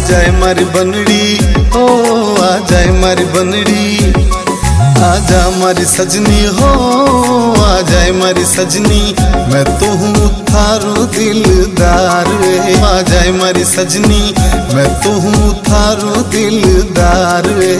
जाए मारी बनड़ी, ओ आ जाए मारी बनड़ी, आजा मारी सजनी हो, आ जाए मारी सजनी, मैं तो हूँ थारो दिलदार वे। आ जाए मारी सजनी, मैं तो हूँ थारो दिलदार वे।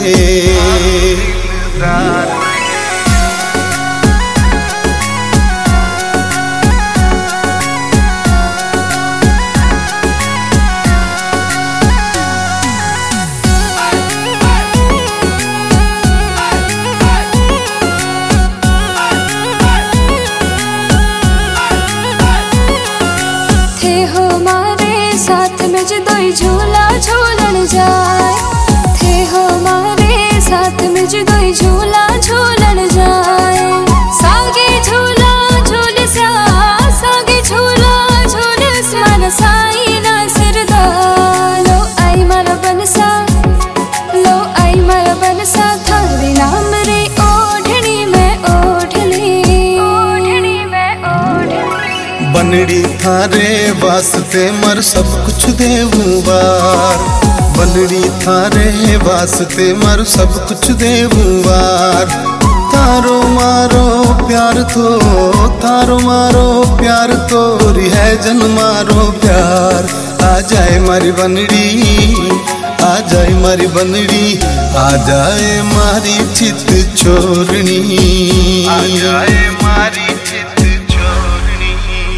साथ में जदोई झूला झूलन जाए, थे हमारे साथ में जदोई झूला झूलन जाए। सागे झूला झूल सा, सागे झूला झूल मन साई ना सिरदा। लो आई मारा बनसा, लो आई मारा बनसा, थारे नाम रे ओढ़नी मैं ओढ़नी, ओढ़नी मैं ओढ़नी। बनड़ी थारे वास्ते मर सब कुछ देवूं बार, बनड़ी थारे वास्ते मर सब कुछ देवूं बार। थारो मारो प्यार तो, थारो मारो प्यार तो है जन मारो प्यार। आ जाए मारी बनड़ी, आ जाए मारी बनड़ी, आ जाए मारी चित छोरनी, आ जाए मारी चित छोरनी।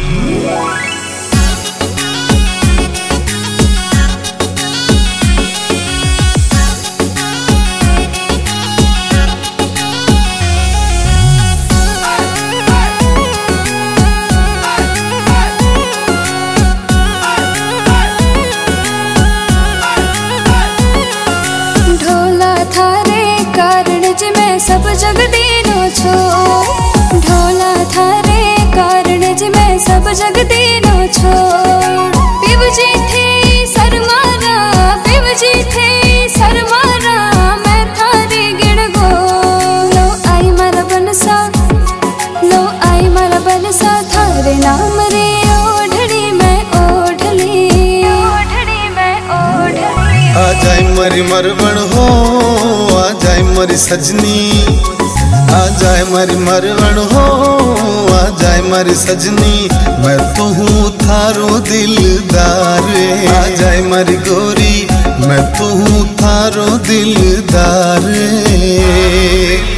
सब जग दीनो छो, ढोला थारे कारण जी मैं सब जग दीनो छो। पिव जी थे सरमारा, पिव जी थे सरमारा, मैं थारी गिण गो। लो आई मारा बनसा, लो आई मारा बनसा, थारे नाम रे ओढ़नी मैं ओढ़ली, ओढ़नी मैं ओढ़ली। आ जाए मारी मरवण हो, आ जाए मारी सजनी, आ जाए मारी मरवण हो, आ जाए मारी सजनी, मैं तो हूँ थारो दिलदार। आ जाए मारी गोरी, मैं तो हूँ थारो दिलदार।